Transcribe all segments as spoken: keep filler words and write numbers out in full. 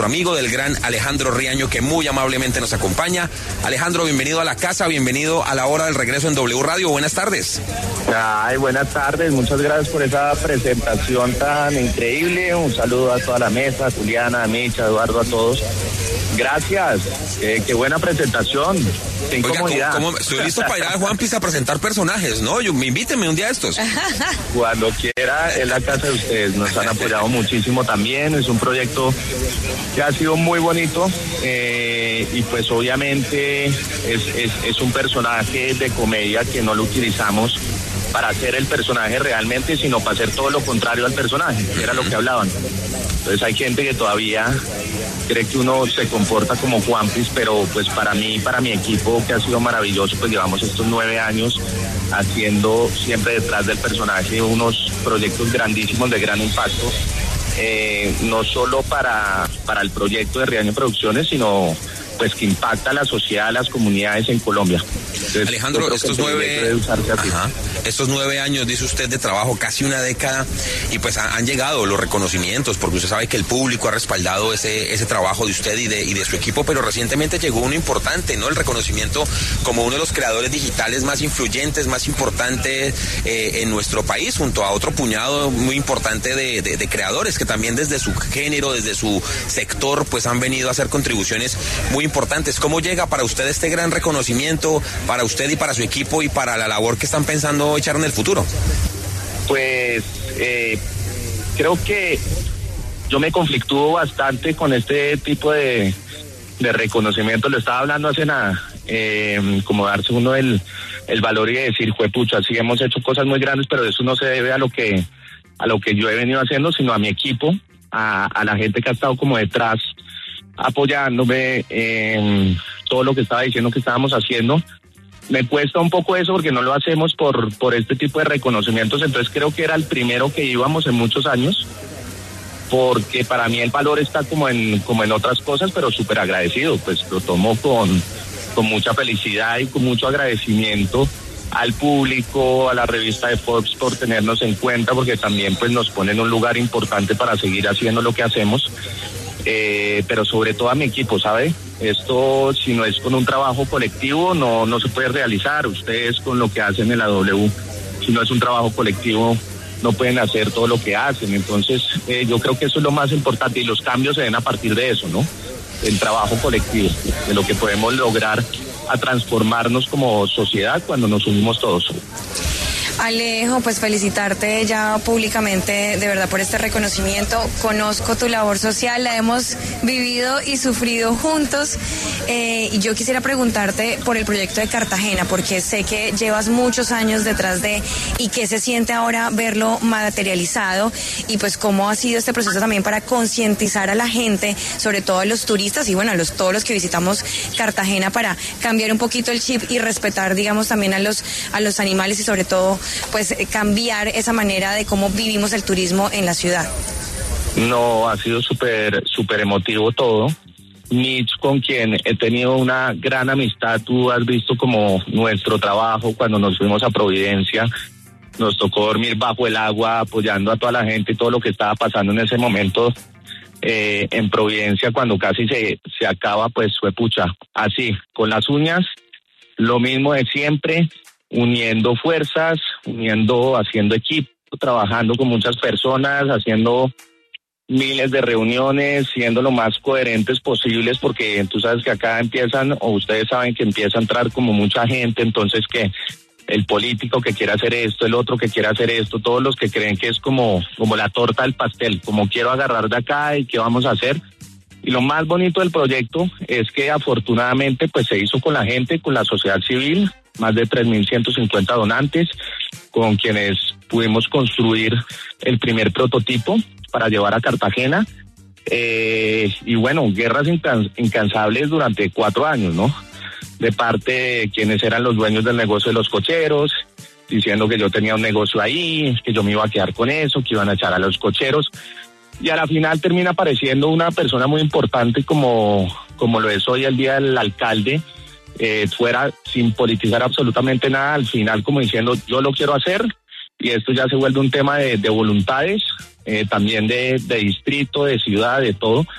amigo del gran Alejandro Riaño, que muy amablemente nos acompaña. Alejandro, bienvenido a la casa, bienvenido a la hora del regreso en W Radio. Buenas tardes. Ay, buenas tardes, muchas gracias por esa presentación tan increíble. Un saludo a toda la mesa, a Juliana, a Micha, a Eduardo, a todos. Gracias, eh, qué buena presentación. Sin Oiga, comodidad. ¿cómo, cómo, estoy listo para ir a Juan Piz a presentar personajes, ¿no? Yo, invíteme un día a estos. Cuando quiera, es la casa de ustedes. Nos han apoyado muchísimo también. Es un proyecto que ha sido muy bonito eh, y pues obviamente es, es, es un personaje de comedia que no lo utilizamos para hacer el personaje realmente, sino para hacer todo lo contrario al personaje, que era lo que hablaban. Entonces hay gente que todavía cree que uno se comporta como Juanpis, pero pues para mí, para mi equipo, que ha sido maravilloso, pues llevamos estos nueve años haciendo siempre detrás del personaje unos proyectos grandísimos de gran impacto, eh, no solo para, para el proyecto de Riaño Producciones, sino pues que impacta a la sociedad, a las comunidades en Colombia. Entonces, Alejandro, estos nueve, ajá, estos nueve años, dice usted, de trabajo, casi una década, y pues han, han llegado los reconocimientos, porque usted sabe que el público ha respaldado ese ese trabajo de usted y de, y de su equipo, pero recientemente llegó uno importante, ¿no? El reconocimiento como uno de los creadores digitales más influyentes, más importantes eh, en nuestro país, junto a otro puñado muy importante de, de, de creadores que también desde su género, desde su sector, pues han venido a hacer contribuciones muy importantes. ¿Cómo llega para usted este gran reconocimiento, para usted y para su equipo y para la labor que están pensando echar en el futuro? Pues eh, creo que yo me conflictúo bastante con este tipo de, de reconocimiento. Lo estaba hablando hace nada, eh, como darse uno el, el valor y decir, juepucha, sí hemos hecho cosas muy grandes, pero eso no se debe a lo que a lo que yo he venido haciendo, sino a mi equipo, a, a la gente que ha estado como detrás apoyándome en todo lo que estaba diciendo que estábamos haciendo. Me cuesta un poco eso porque no lo hacemos por, por este tipo de reconocimientos, entonces creo que era el primero que íbamos en muchos años, porque para mí el valor está como en, como en otras cosas, pero súper agradecido, pues lo tomo con, con mucha felicidad y con mucho agradecimiento al público, a la revista de Forbes por tenernos en cuenta, porque también pues nos pone en un lugar importante para seguir haciendo lo que hacemos. Eh, pero sobre todo a mi equipo, ¿sabe? Esto, si no es con un trabajo colectivo, no, no se puede realizar. Ustedes con lo que hacen en la W, si no es un trabajo colectivo, no pueden hacer todo lo que hacen. Entonces, eh, yo creo que eso es lo más importante y los cambios se ven a partir de eso, ¿no? El trabajo colectivo, de lo que podemos lograr a transformarnos como sociedad cuando nos unimos todos. Alejo, pues felicitarte ya públicamente de verdad por este reconocimiento. Conozco tu labor social, la hemos vivido y sufrido juntos, eh, y yo quisiera preguntarte por el proyecto de Cartagena, porque sé que llevas muchos años detrás de, y qué se siente ahora verlo materializado, y pues cómo ha sido este proceso también para concientizar a la gente, sobre todo a los turistas y bueno, a los, todos los que visitamos Cartagena, para cambiar un poquito el chip y respetar, digamos, también a los, a los animales y sobre todo pues cambiar esa manera de cómo vivimos el turismo en la ciudad. No, ha sido súper, súper emotivo todo. Mitch, con quien he tenido una gran amistad, tú has visto como nuestro trabajo cuando nos fuimos a Providencia, nos tocó dormir bajo el agua apoyando a toda la gente y todo lo que estaba pasando en ese momento eh, en Providencia cuando casi se, se acaba, pues fue pucha, así, con las uñas, lo mismo de siempre, uniendo fuerzas, uniendo, haciendo equipo, trabajando con muchas personas, haciendo miles de reuniones, siendo lo más coherentes posibles, porque tú sabes que acá empiezan, o ustedes saben que empieza a entrar como mucha gente, entonces que el político que quiere hacer esto, el otro que quiere hacer esto, todos los que creen que es como, como la torta del pastel, como quiero agarrar de acá y qué vamos a hacer. Y lo más bonito del proyecto es que afortunadamente pues se hizo con la gente, con la sociedad civil, más de tres mil ciento cincuenta donantes, con quienes pudimos construir el primer prototipo para llevar a Cartagena. Eh, y bueno, guerras incans- incansables durante cuatro años, ¿no? De parte de quienes eran los dueños del negocio de los cocheros, diciendo que yo tenía un negocio ahí, que yo me iba a quedar con eso, que iban a echar a los cocheros. Y a la final termina apareciendo una persona muy importante como, como lo es hoy el día del alcalde, eh, fuera sin politizar absolutamente nada, al final como diciendo yo lo quiero hacer, y esto ya se vuelve un tema de, de voluntades, eh, también de, de distrito, de ciudad, de todo,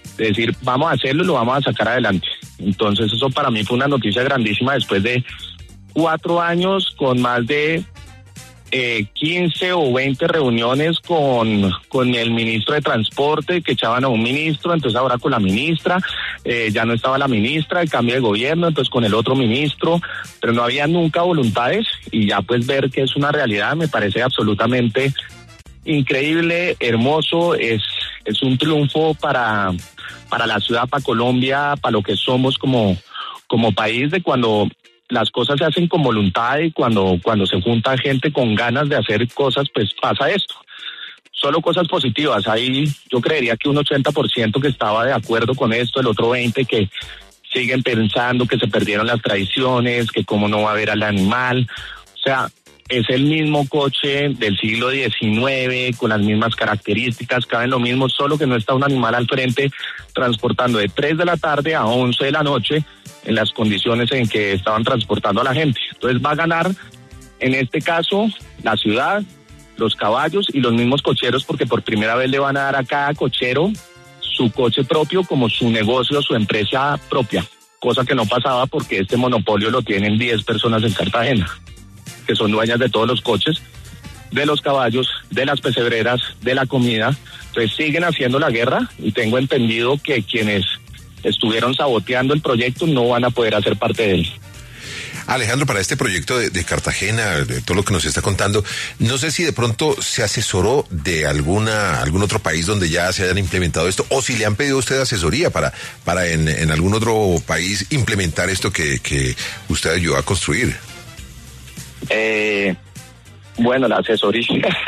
de decir, vamos a hacerlo y lo vamos a sacar adelante. Entonces eso para mí fue una noticia grandísima después de cuatro años con más de eh, quince o veinte reuniones con, con el ministro de Transporte, que echaban a un ministro, entonces ahora con la ministra, eh, ya no estaba la ministra, el cambio de gobierno, entonces con el otro ministro, pero no había nunca voluntades, y ya pues ver que es una realidad me parece absolutamente increíble, hermoso, es, es un triunfo para, para la ciudad, para Colombia, para lo que somos como, como país, de cuando las cosas se hacen con voluntad y cuando, cuando se junta gente con ganas de hacer cosas, pues pasa esto. Solo cosas positivas. Ahí yo creería que un ochenta por ciento que estaba de acuerdo con esto, el otro veinte por ciento que siguen pensando que se perdieron las tradiciones, que cómo no va a haber al animal. O sea, es el mismo coche del siglo diecinueve, con las mismas características, caben lo mismo, solo que no está un animal al frente transportando de tres de la tarde a once de la noche, en las condiciones en que estaban transportando a la gente. Entonces va a ganar, en este caso, la ciudad, los caballos y los mismos cocheros, porque por primera vez le van a dar a cada cochero su coche propio como su negocio, su empresa propia, cosa que no pasaba porque este monopolio lo tienen diez personas en Cartagena, que son dueñas de todos los coches, de los caballos, de las pesebreras, de la comida. Entonces siguen haciendo la guerra y tengo entendido que quienes estuvieron saboteando el proyecto no van a poder hacer parte de él. Alejandro, para este proyecto de, de Cartagena, de todo lo que nos está contando, no sé si de pronto se asesoró de alguna algún otro país donde ya se hayan implementado esto, o si le han pedido a usted asesoría para, para en, en algún otro país implementar esto que, que usted ayudó a construir. Eh, bueno, la asesoría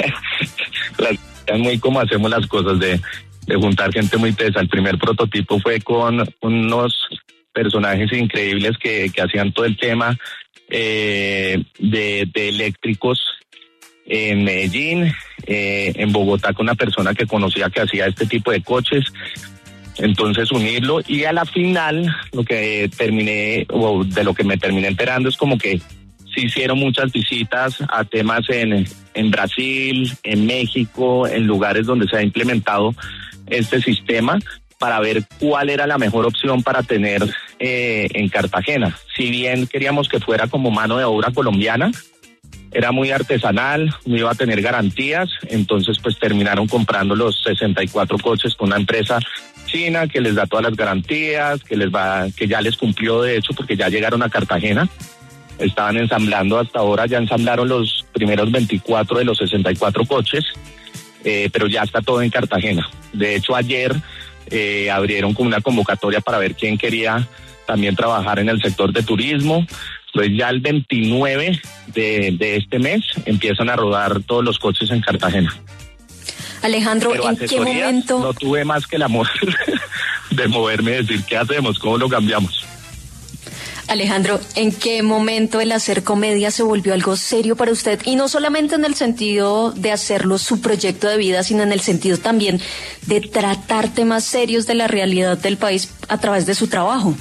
es muy como hacemos las cosas de, de juntar gente muy tesa. El primer prototipo fue con unos personajes increíbles que, que hacían todo el tema eh, de, de eléctricos en Medellín, eh, en Bogotá con una persona que conocía que hacía este tipo de coches. Entonces unirlo, y a la final lo que terminé, o de lo que me terminé enterando, es como que se hicieron muchas visitas a temas en, en Brasil, en México, en lugares donde se ha implementado este sistema, para ver cuál era la mejor opción para tener eh, en Cartagena. Si bien queríamos que fuera como mano de obra colombiana, era muy artesanal, no iba a tener garantías, entonces pues terminaron comprando los sesenta y cuatro coches con una empresa china que les da todas las garantías, que les va, que ya les cumplió de hecho porque ya llegaron a Cartagena. Estaban ensamblando hasta ahora, ya ensamblaron los primeros veinticuatro de los sesenta y cuatro coches, eh, pero ya está todo en Cartagena. De hecho, ayer eh, abrieron como una convocatoria para ver quién quería también trabajar en el sector de turismo. Entonces ya el veintinueve de, de este mes empiezan a rodar todos los coches en Cartagena. Alejandro, pero ¿en qué momento? No tuve más que el amor de moverme y decir, ¿qué hacemos? ¿Cómo lo cambiamos? Alejandro, ¿en qué momento el hacer comedia se volvió algo serio para usted? Y no solamente en el sentido de hacerlo su proyecto de vida, sino en el sentido también de tratar temas serios de la realidad del país a través de su trabajo.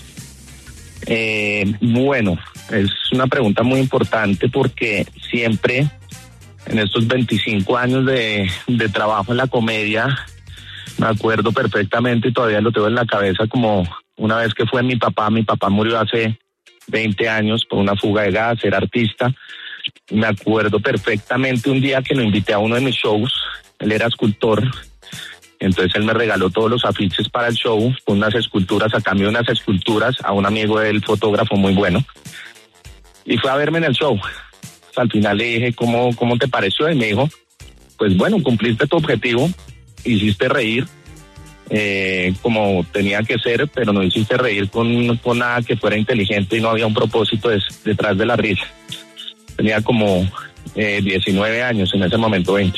Eh, bueno, es una pregunta muy importante porque siempre en estos veinticinco años de, de trabajo en la comedia, me acuerdo perfectamente y todavía lo tengo en la cabeza, como una vez que fue mi papá, mi papá murió hace veinte años por una fuga de gas, era artista. Me acuerdo perfectamente un día que lo invité a uno de mis shows, él era escultor, entonces él me regaló todos los afiches para el show, con unas esculturas, a cambio de unas esculturas, a un amigo del fotógrafo muy bueno, y fue a verme en el show. Al final le dije, ¿cómo, cómo te pareció? Y me dijo, pues bueno, cumpliste tu objetivo, hiciste reír, eh, como tenía que ser, pero no hiciste reír con, con nada que fuera inteligente y no había un propósito des, detrás de la risa. Tenía como eh, diecinueve años, en ese momento veinte.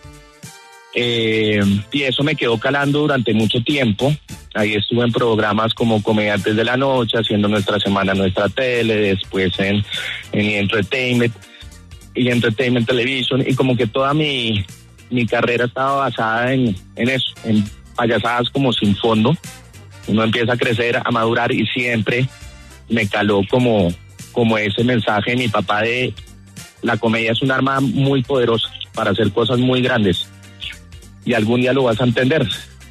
Eh, y eso me quedó calando durante mucho tiempo. Ahí estuve en programas como Comediantes de la Noche, haciendo Nuestra Semana, Nuestra Tele, después en, en Entertainment y Entertainment Television, y como que toda mi, mi carrera estaba basada en, en eso, en payasadas como sin fondo. Uno empieza a crecer, a madurar, y siempre me caló como, como ese mensaje de mi papá de la comedia es un arma muy poderosa para hacer cosas muy grandes y algún día lo vas a entender.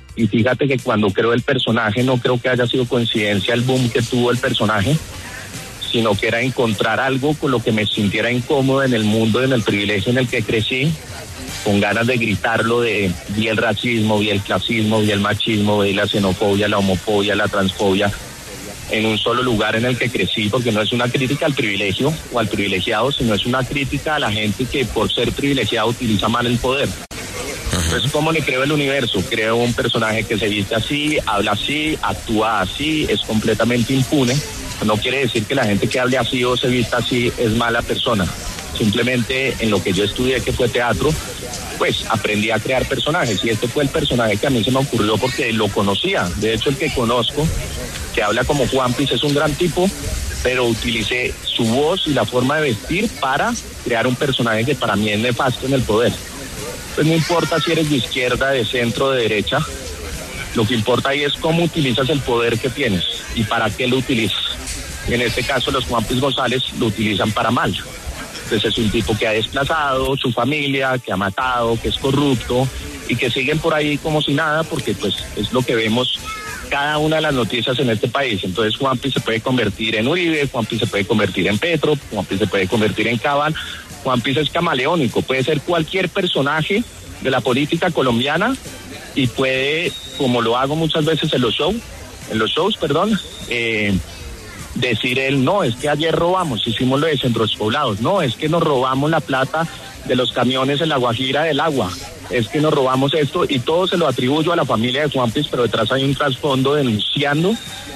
y fíjate que cuando creo el personaje no creo que haya sido coincidencia el boom que tuvo el personaje, sino que era encontrar algo con lo que me sintiera incómodo en el mundo, en el privilegio en el que crecí, con ganas de gritarlo, de vi el racismo, vi el clasismo, vi el machismo, vi la xenofobia, la homofobia, la transfobia, en un solo lugar en el que crecí, porque no es una crítica al privilegio o al privilegiado, sino es una crítica a la gente que por ser privilegiado utiliza mal el poder. Entonces, ¿cómo le creo el universo? Creo un personaje que se viste así, habla así, actúa así, es completamente impune. No quiere decir que la gente que hable así o se vista así es mala persona. Simplemente en lo que yo estudié, que fue teatro, pues aprendí a crear personajes. Y este fue el personaje que a mí se me ocurrió porque lo conocía. De hecho, el que conozco, que habla como Juanpis, es un gran tipo, pero utilicé su voz y la forma de vestir para crear un personaje que para mí es nefasto en el poder. Pues no importa si eres de izquierda, de centro, de derecha, lo que importa ahí es cómo utilizas el poder que tienes y para qué lo utilizas. En este caso, los Juanpis González lo utilizan para mal. Entonces es un tipo que ha desplazado su familia, que ha matado, que es corrupto y que siguen por ahí como si nada, porque pues es lo que vemos cada una de las noticias en este país. Entonces Juanpis se puede convertir en Uribe, Juanpis se puede convertir en Petro, Juanpis se puede convertir en Cabal. Juanpis es camaleónico, puede ser cualquier personaje de la política colombiana y puede, como lo hago muchas veces en los shows, en los shows, perdón, eh, decir él, no, es que ayer robamos, hicimos lo de Centros Poblados, no, es que nos robamos la plata de los camiones en la Guajira del agua, es que nos robamos esto, y todo se lo atribuyo a la familia de Juanpis, pero detrás hay un trasfondo denunciando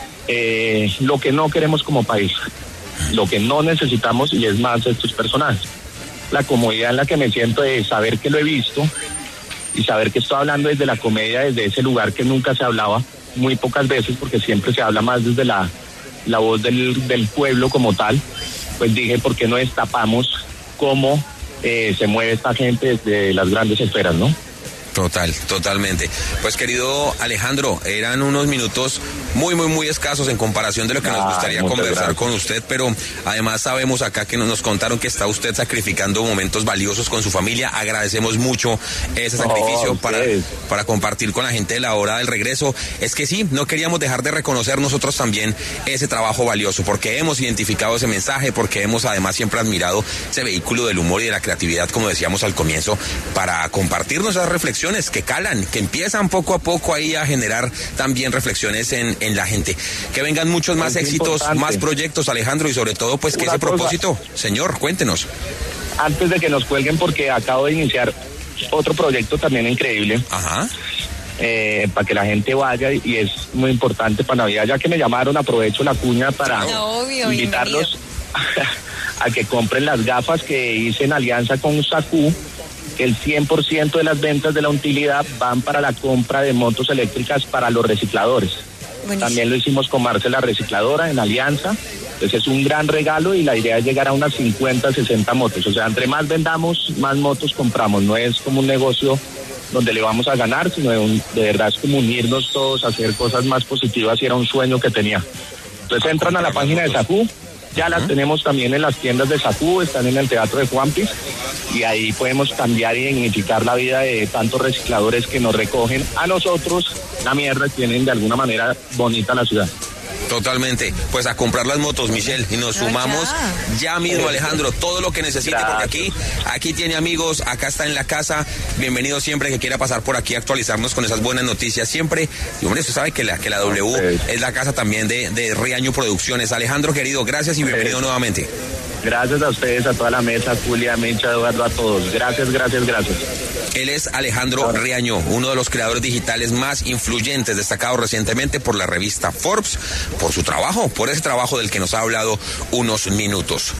eh, lo que no queremos como país, lo que no necesitamos, y es más estos personajes. La comodidad en la que me siento de saber que lo he visto y saber que estoy hablando desde la comedia, desde ese lugar que nunca se hablaba, muy pocas veces, porque siempre se habla más desde la, la voz del, del pueblo como tal. Pues dije, ¿por qué no destapamos cómo eh, se mueve esta gente desde las grandes esferas, no? Total, totalmente. Pues querido Alejandro, eran unos minutos muy, muy, muy escasos en comparación de lo que nos gustaría Ay, conversar gracias. con usted, pero además sabemos acá que nos contaron que está usted sacrificando momentos valiosos con su familia. Agradecemos mucho ese sacrificio oh, para, para compartir con la gente de la hora del regreso. Es que sí, no queríamos dejar de reconocer nosotros también ese trabajo valioso, porque hemos identificado ese mensaje, porque hemos además siempre admirado ese vehículo del humor y de la creatividad, como decíamos al comienzo, para compartirnos esas reflexiones que calan, que empiezan poco a poco ahí a generar también reflexiones en, en la gente. Que vengan muchos más es éxitos, importante. más proyectos, Alejandro, y sobre todo, pues, que ese cosa. propósito, señor, cuéntenos. Antes de que nos cuelguen, porque acabo de iniciar otro proyecto también increíble. Ajá. Eh, para que la gente vaya, y es muy importante para Navidad. Ya que me llamaron, aprovecho la cuña para no, obvio, invitarlos a, a que compren las gafas que hice en alianza con Sakú, que el cien por ciento de las ventas de la utilidad van para la compra de motos eléctricas para los recicladores. Buenísimo. También lo hicimos con Marce la Recicladora en alianza. Entonces es un gran regalo y la idea es llegar a unas cincuenta, sesenta motos. O sea, entre más vendamos, más motos compramos. No es como un negocio donde le vamos a ganar, sino de, un, de verdad es como unirnos todos, hacer cosas más positivas, y era un sueño que tenía. Entonces entran a la página de Sakú. Ya las tenemos también en las tiendas de Sakú, están en el Teatro de Juanpis, y ahí podemos cambiar y dignificar la vida de tantos recicladores que nos recogen a nosotros la mierda, tienen de alguna manera bonita la ciudad. Totalmente, pues a comprar las motos, Michelle, y nos sumamos ya mismo, Alejandro, todo lo que necesite, Gracias. porque aquí, aquí tiene amigos, acá está en la casa, bienvenido siempre que quiera pasar por aquí a actualizarnos con esas buenas noticias siempre, y hombre, usted sabe que la, que la W okay. es la casa también de, de Riaño Producciones. Alejandro, querido, gracias y bienvenido okay. nuevamente. Gracias a ustedes, a toda la mesa, Julia, Mecha, Eduardo, a todos. Gracias, gracias, gracias. Él es Alejandro Riaño, uno de los creadores digitales más influyentes, destacado recientemente por la revista Forbes, por su trabajo, por ese trabajo del que nos ha hablado unos minutos.